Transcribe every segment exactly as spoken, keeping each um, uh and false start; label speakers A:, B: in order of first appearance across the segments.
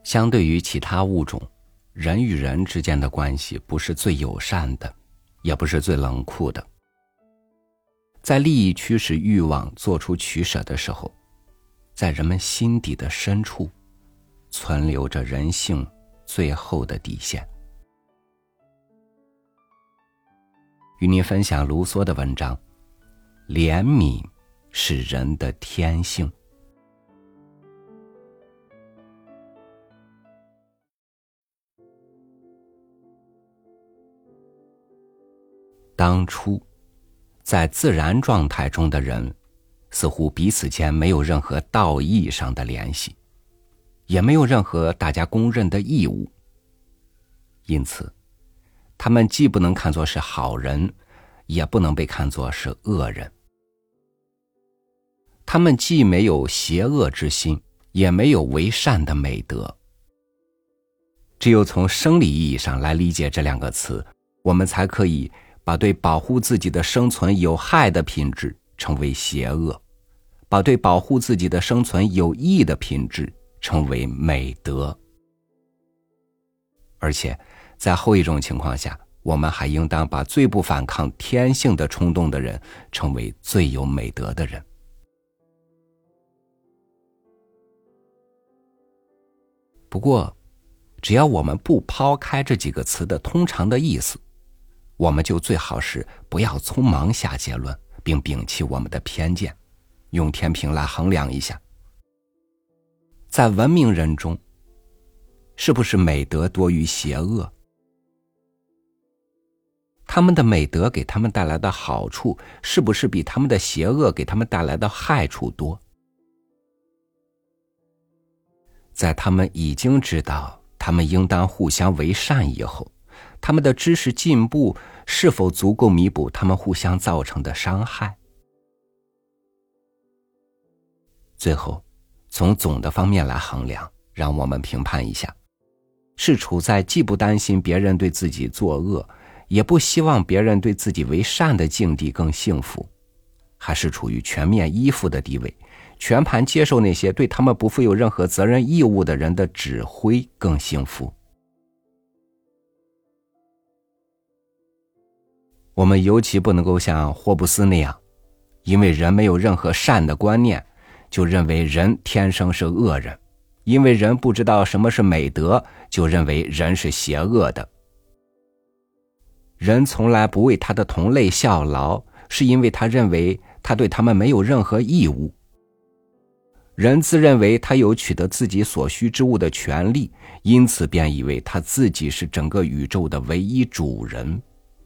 A: 相对于其他物种，人与人之间的关系不是最友善的，也不是最冷酷的。在利益驱使欲望做出取舍的时候，在人们心底的深处存留着人性最后的底线。与您分享卢梭的文章，怜悯是人的天性。当初在自然状态中的人似乎彼此间没有任何道义上的联系，也没有任何大家公认的义务，因此他们既不能看作是好人，也不能被看作是恶人。他们既没有邪恶之心，也没有为善的美德。只有从生理意义上来理解这两个词，我们才可以把对保护自己的生存有害的品质称为邪恶，把对保护自己的生存有益的品质称为美德。而且在后一种情况下，我们还应当把最不反抗天性的冲动的人称为最有美德的人。不过只要我们不抛开这几个词的通常的意思，我们就最好是不要匆忙下结论，并摒弃我们的偏见，用天平来衡量一下，在文明人中是不是美德多于邪恶？他们的美德给他们带来的好处是不是比他们的邪恶给他们带来的害处多？在他们已经知道他们应当互相为善以后，他们的知识进步是否足够弥补他们互相造成的伤害？最后，从总的方面来衡量，让我们评判一下，是处在既不担心别人对自己作恶，也不希望别人对自己为善的境地更幸福，还是处于全面依附的地位，全盘接受那些对他们不负有任何责任义务的人的指挥更幸福？我们尤其不能够像霍布斯那样，因为人没有任何善的观念，就认为人天生是恶人，因为人不知道什么是美德，就认为人是邪恶的。人从来不为他的同类效劳，是因为他认为他对他们没有任何义务。人自认为他有取得自己所需之物的权利，因此便以为他自己是整个宇宙的唯一主人。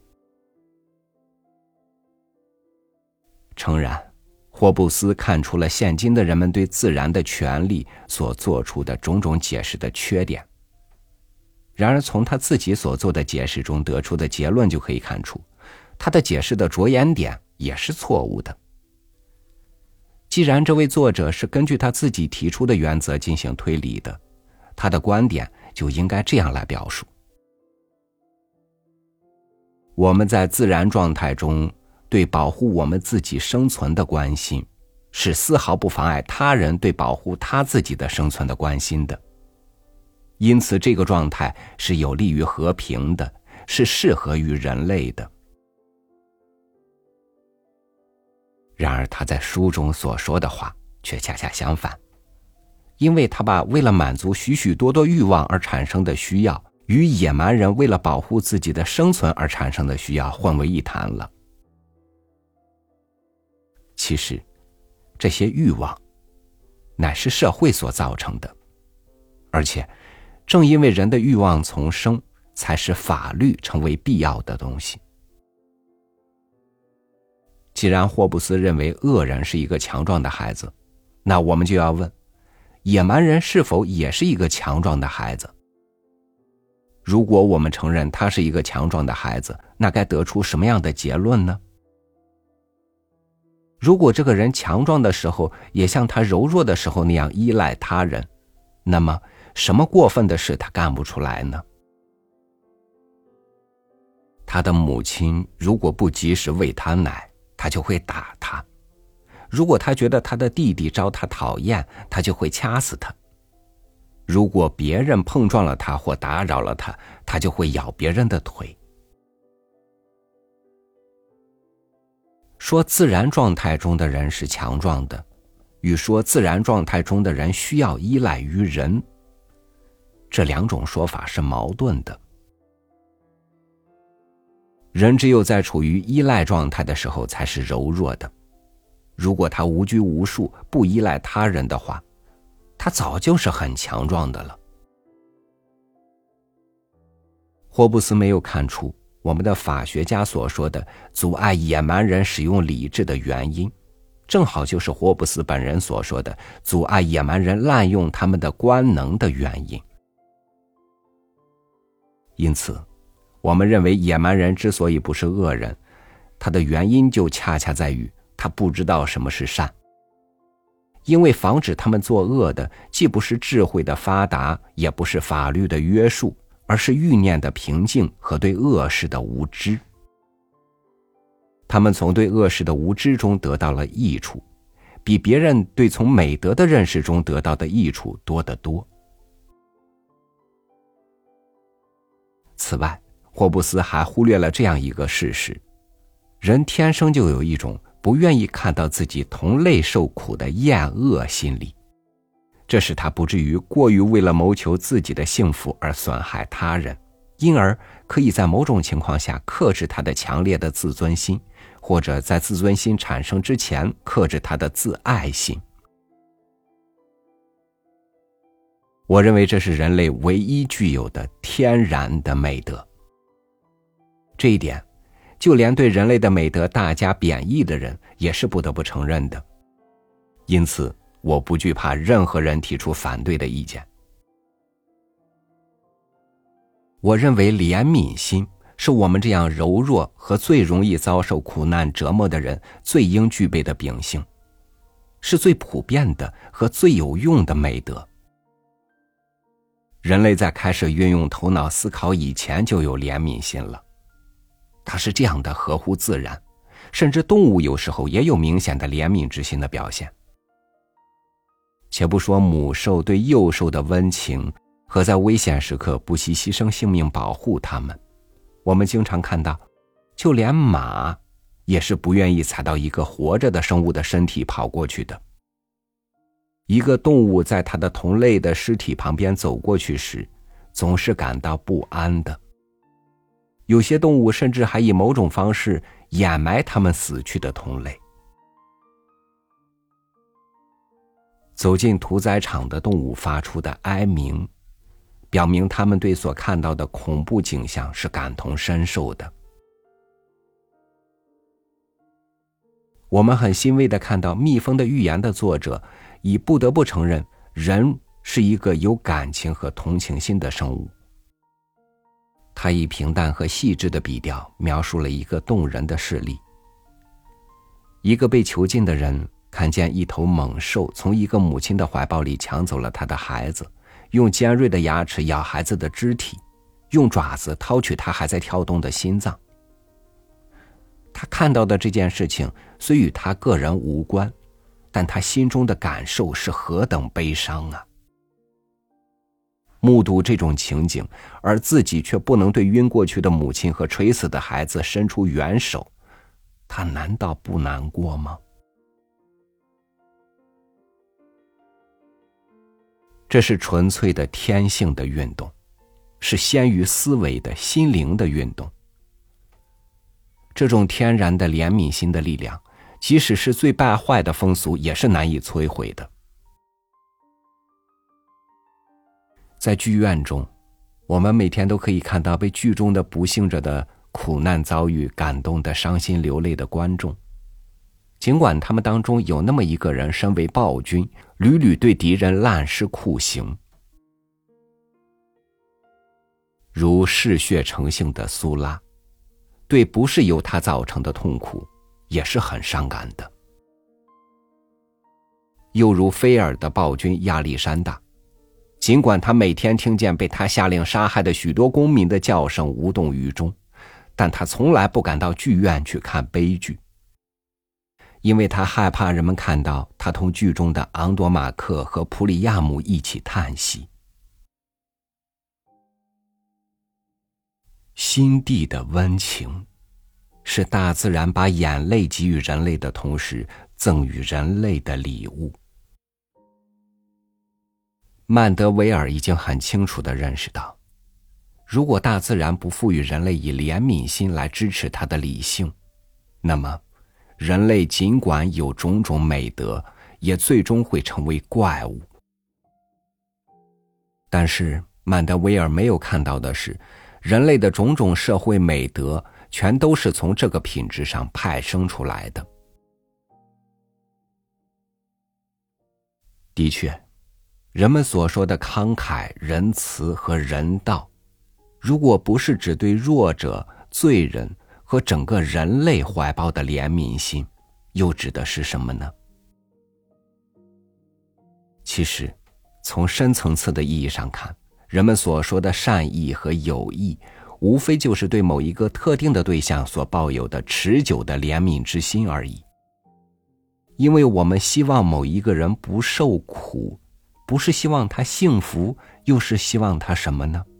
A: 诚然，霍布斯看出了现今的人们对自然的权利所做出的种种解释的缺点，然而从他自己所做的解释中得出的结论就可以看出，他的解释的着眼点也是错误的。既然这位作者是根据他自己提出的原则进行推理的，他的观点就应该这样来表述：我们在自然状态中对保护我们自己生存的关心，是丝毫不妨碍他人对保护他自己的生存的关心的。因此这个状态是有利于和平的，是适合于人类的。然而他在书中所说的话却恰恰相反，因为他把为了满足许许多多欲望而产生的需要，与野蛮人为了保护自己的生存而产生的需要混为一谈了。其实这些欲望乃是社会所造成的，而且正因为人的欲望丛生，才使法律成为必要的东西。既然霍布斯认为恶人是一个强壮的孩子，那我们就要问，野蛮人是否也是一个强壮的孩子？如果我们承认他是一个强壮的孩子，那该得出什么样的结论呢？如果这个人强壮的时候也像他柔弱的时候那样依赖他人，那么什么过分的事他干不出来呢？他的母亲如果不及时喂他奶，他就会打他；如果他觉得他的弟弟招他讨厌，他就会掐死他； 如果别人碰撞了他或打扰了他，他就会咬别人的腿。说自然状态中的人是强壮的，与说自然状态中的人需要依赖于人，这两种说法是矛盾的。人只有在处于依赖状态的时候才是柔弱的，如果他无拘无束，不依赖他人的话，他早就是很强壮的了。霍布斯没有看出我们的法学家所说的阻碍野蛮人使用理智的原因，正好就是霍布斯本人所说的阻碍野蛮人滥用他们的官能的原因。因此，我们认为野蛮人之所以不是恶人，他的原因就恰恰在于他不知道什么是善。因为防止他们作恶的，既不是智慧的发达，也不是法律的约束，而是欲念的平静和对恶事的无知。他们从对恶事的无知中得到了益处，比别人对从美德的认识中得到的益处多得多。此外，霍布斯还忽略了这样一个事实：人天生就有一种不愿意看到自己同类受苦的厌恶心理，这使他不至于过于为了谋求自己的幸福而损害他人，因而可以在某种情况下克制他的强烈的自尊心，或者在自尊心产生之前克制他的自爱心。我认为这是人类唯一具有的天然的美德。这一点，就连对人类的美德大加贬义的人也是不得不承认的。因此，我不惧怕任何人提出反对的意见。我认为怜悯心是我们这样柔弱和最容易遭受苦难折磨的人最应具备的秉性，是最普遍的和最有用的美德。人类在开始运用头脑思考以前就有怜悯心了，它是这样的合乎自然，甚至动物有时候也有明显的怜悯之心的表现。且不说母兽对幼兽的温情和在危险时刻不惜牺牲性命保护它们，我们经常看到，就连马也是不愿意踩到一个活着的生物的身体跑过去的。一个动物在它的同类的尸体旁边走过去时，总是感到不安的。有些动物甚至还以某种方式掩埋它们死去的同类。走进屠宰场的动物发出的哀鸣，表明他们对所看到的恐怖景象是感同身受的。我们很欣慰地看到《蜜蜂的预言》的作者已不得不承认，人是一个有感情和同情心的生物。他以平淡和细致的笔调描述了一个动人的事例。一个被囚禁的人看见一头猛兽从一个母亲的怀抱里抢走了他的孩子，用尖锐的牙齿咬孩子的肢体，用爪子掏取他还在跳动的心脏。他看到的这件事情虽与他个人无关，但他心中的感受是何等悲伤啊！目睹这种情景，而自己却不能对晕过去的母亲和垂死的孩子伸出援手，他难道不难过吗？这是纯粹的天性的运动，是先于思维的心灵的运动。这种天然的怜悯心的力量，即使是最败坏的风俗也是难以摧毁的。在剧院中，我们每天都可以看到被剧中的不幸者的苦难遭遇感动得伤心流泪的观众，尽管他们当中有那么一个人身为暴君，屡屡对敌人滥施酷刑，如嗜血成性的苏拉，对不是由他造成的痛苦也是很伤感的。又如菲尔的暴君亚历山大，尽管他每天听见被他下令杀害的许多公民的叫声无动于衷，但他从来不敢到剧院去看悲剧，因为他害怕人们看到他同剧中的昂多马克和普里亚姆一起叹息， 心地的温情，是大自然把眼泪给予人类的同时赠予人类的礼物。曼德维尔已经很清楚地认识到，如果大自然不赋予人类以怜悯心来支持它的理性，那么人类尽管有种种美德，也最终会成为怪物。但是曼德维尔没有看到的是，人类的种种社会美德全都是从这个品质上派生出来的。的确，人们所说的慷慨、仁慈和人道，如果不是指对弱者、罪人和整个人类怀抱的怜悯心，又指的是什么呢？其实，从深层次的意义上看，人们所说的善意和友谊，无非就是对某一个特定的对象所抱有的持久的怜悯之心而已。因为我们希望某一个人不受苦，不是希望他幸福，又是希望他什么呢？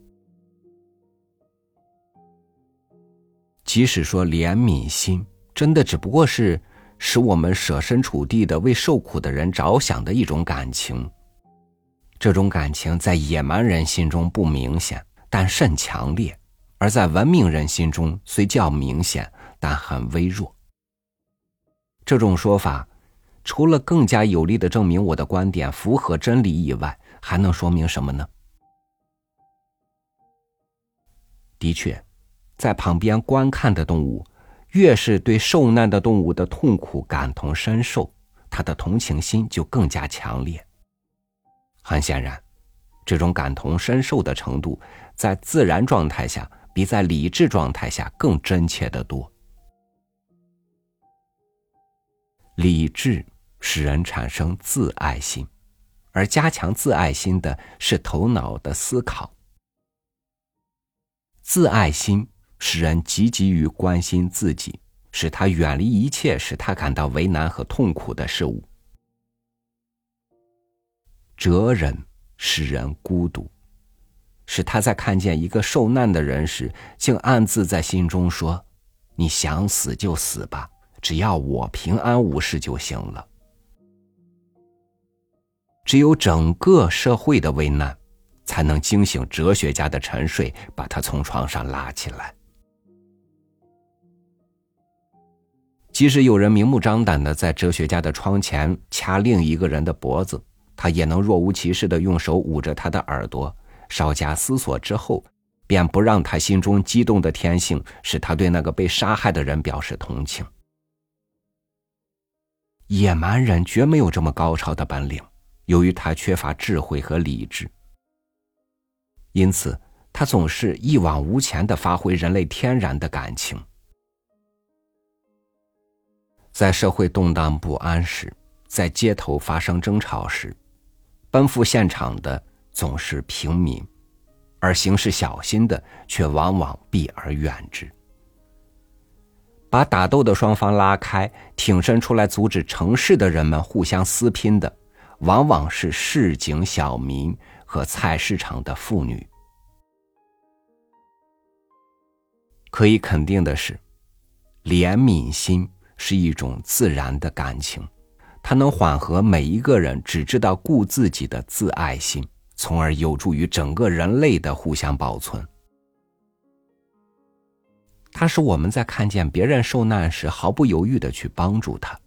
A: 即使说怜悯心真的只不过是使我们设身处地的为受苦的人着想的一种感情，这种感情在野蛮人心中不明显，但甚强烈，而在文明人心中虽较明显，但很微弱。这种说法除了更加有力地证明我的观点符合真理以外，还能说明什么呢？的确，在旁边观看的动物，越是对受难的动物的痛苦感同身受，它的同情心就更加强烈。很显然，这种感同身受的程度，在自然状态下比在理智状态下更真切得多。理智使人产生自爱心，而加强自爱心的是头脑的思考。自爱心使人积极于关心自己，使他远离一切使他感到为难和痛苦的事物。哲人使人孤独，使他在看见一个受难的人时，竟暗自在心中说：你想死就死吧，只要我平安无事就行了。只有整个社会的危难，才能惊醒哲学家的沉睡，把他从床上拉起来。即使有人明目张胆地在哲学家的窗前掐另一个人的脖子，他也能若无其事地用手捂着他的耳朵，稍加思索之后，便不让他心中激动的天性使他对那个被杀害的人表示同情。野蛮人绝没有这么高超的本领，由于他缺乏智慧和理智，因此他总是一往无前地发挥人类天然的感情。在社会动荡不安时，在街头发生争吵时，奔赴现场的总是平民，而行事小心的却往往避而远之。把打斗的双方拉开，挺身出来阻止城市的人们互相撕拼的，往往是市井小民和菜市场的妇女。可以肯定的是，怜悯心是一种自然的感情，它能缓和每一个人只知道顾自己的自爱心，从而有助于整个人类的互相保存。它使我们在看见别人受难时毫不犹豫地去帮助他。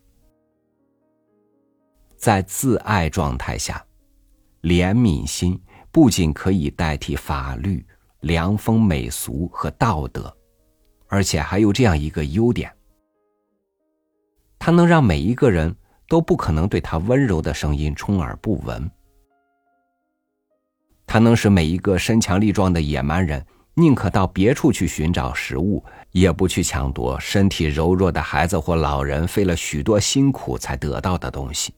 A: 在自爱状态下，怜悯心不仅可以代替法律、良风美俗和道德，而且还有这样一个优点，它能让每一个人都不可能对他温柔的声音充耳不闻。它能使每一个身强力壮的野蛮人宁可到别处去寻找食物，也不去抢夺身体柔弱的孩子或老人费了许多辛苦才得到的东西。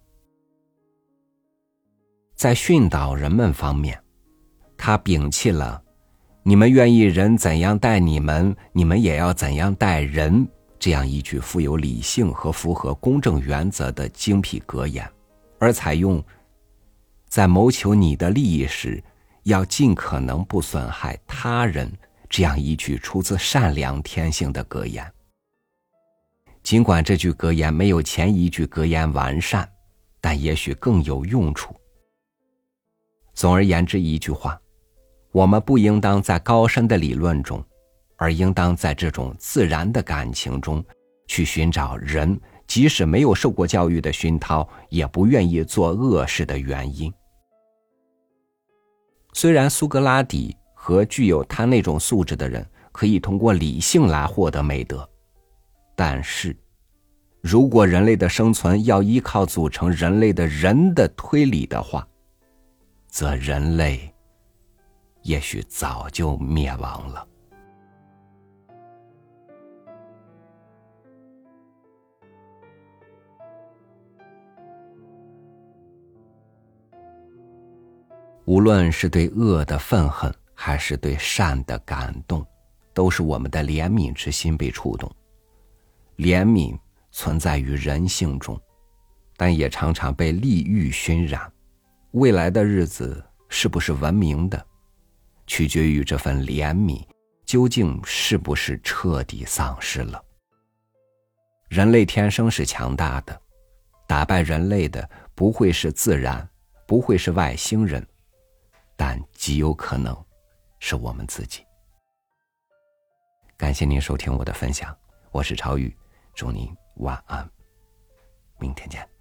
A: 在训导人们方面，他摒弃了你们愿意人怎样待你们，你们也要怎样待人这样一句富有理性和符合公正原则的精辟格言，而采用在谋求你的利益时要尽可能不损害他人这样一句出自善良天性的格言。尽管这句格言没有前一句格言完善，但也许更有用处。总而言之一句话，我们不应当在高深的理论中，而应当在这种自然的感情中去寻找人即使没有受过教育的熏陶也不愿意做恶事的原因。虽然苏格拉底和具有他那种素质的人可以通过理性来获得美德，但是如果人类的生存要依靠组成人类的人的推理的话，则人类也许早就灭亡了。无论是对恶的愤恨，还是对善的感动，都是我们的怜悯之心被触动。怜悯存在于人性中，但也常常被利欲熏染。未来的日子是不是文明的，取决于这份怜悯究竟是不是彻底丧失了。人类天生是强大的，打败人类的不会是自然，不会是外星人，但极有可能是我们自己。感谢您收听我的分享，我是超宇，祝您晚安，明天见。